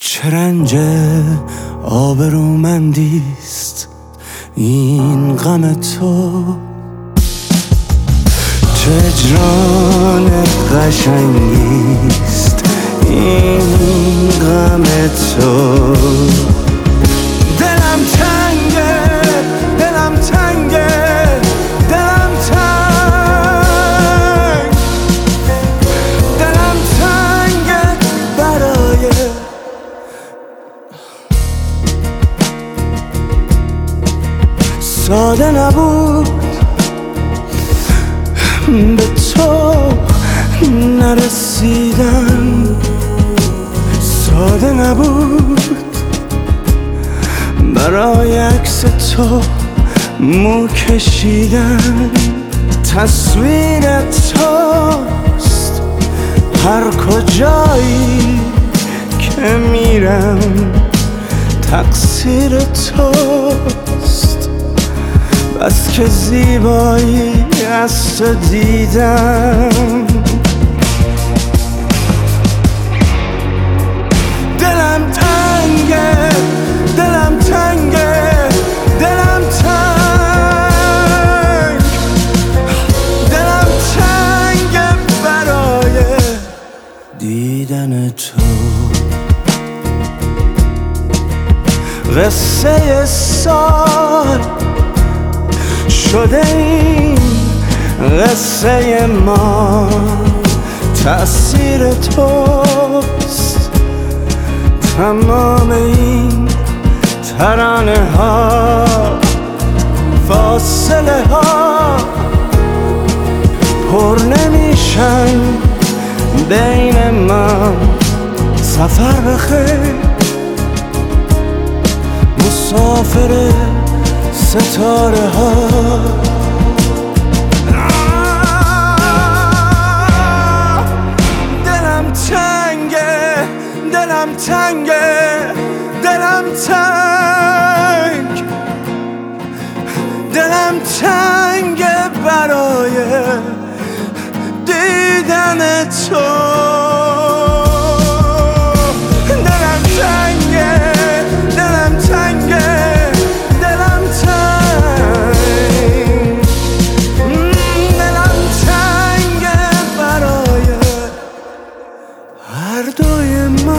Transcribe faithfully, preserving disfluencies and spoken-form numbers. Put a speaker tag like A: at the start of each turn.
A: چه رنج آبرومندیست این غم تو، چه اجران قشنگیست این غم تو. دلم تنگه دلم تنگه دلم تنگ دلم تنگه برای ساده نبود به تو نرسیدن، ساده نبود برای عکس تو مو کشیدن. تصویر توست هر کجایی که میرم، تقصیر توست بس که زیبایی از تو دیدم. دلم تنگه دلم تنگه دلم تنگ دلم تنگه برای دیدن تو. قصه سال شده این قصه ما، تأثیر توست تمام این ترانه ها، فاصله ها پر نمیشن بین ما. سفر بخیر مسافر ستاره ها. دلم تنگه دلم تنگه دلم تنگ دلم تنگه برای دیدن تو. دلم تنگه دلم تنگه دلم تنگ دلم تنگه برای هر دوی ما.